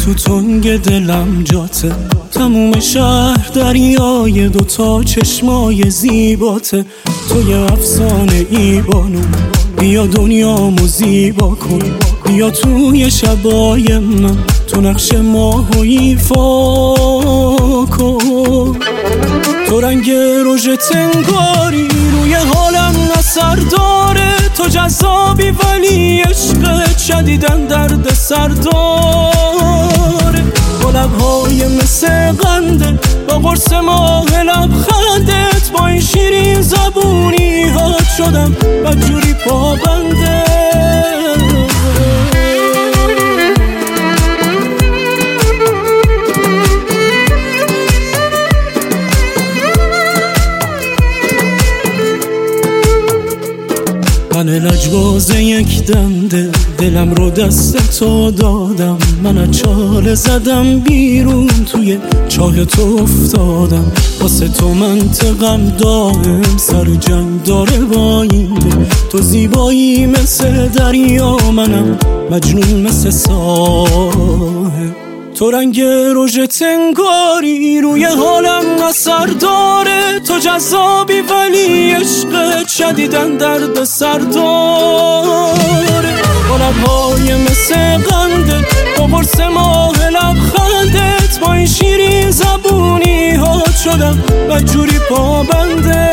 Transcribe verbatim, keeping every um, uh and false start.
تو تنگ دلم جاته، تموم شهر دریای دوتا چشمای زیباته. تو یه افسانه ای بانو، بیا دنیامو زیبا کن، بیا توی شبای من تو نقش ماهو ایفا کن. تو رنگ رژ تنگاری روی حالم اثر داره، تو جذابی ولی عشقت شدیدن درد سر داره. با لبهای مثل قنده، با قرص ماه لبخندت، با این شیرین زبونی ها شدم بدجوری پابنده. من لجباز یک دنده، دلم رو دست تو دادم، من از چاله زدم بیرون، توی چاه تو افتادم. واسه تو منطقم دائم سر جنگ داره با این دل. تو زیبایی مثل دریا، منم مجنون مثل ساحل. تو رنگ رژ تنگاری روی حالم اثر داره، تو جذابی ولی عشقت شدیدن درد سر داره. با لبهای مثل قنده، با قرص ماه لبخندت، با این شیرین زبونی ها شدم بدجوری پابنده.